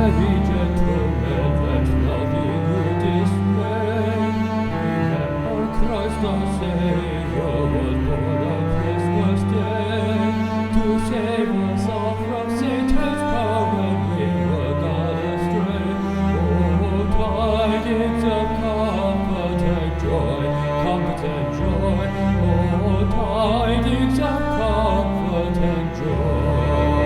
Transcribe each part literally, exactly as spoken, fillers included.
Merry gentlemen, let nothing you dismay. Remember Christ our Savior was born on Christmas Day to save us all from Satan's power when we were gone astray. Oh, tidings of comfort and joy, comfort and joy. Oh, tidings of comfort and joy.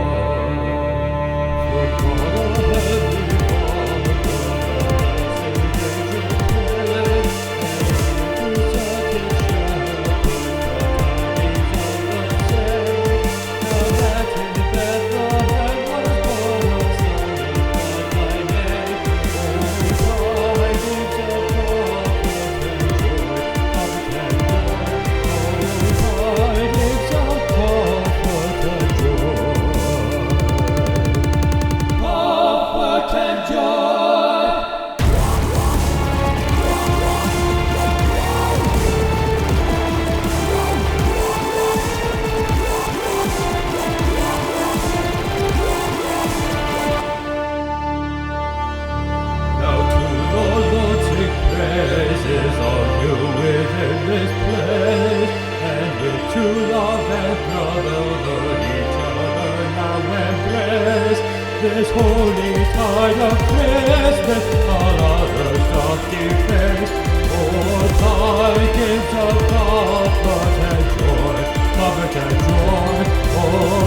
To love and brotherhood each other now embrace. This holy tide of Christmas all others doth deface. Oh, tidings of comfort and joy, comfort and joy. Oh,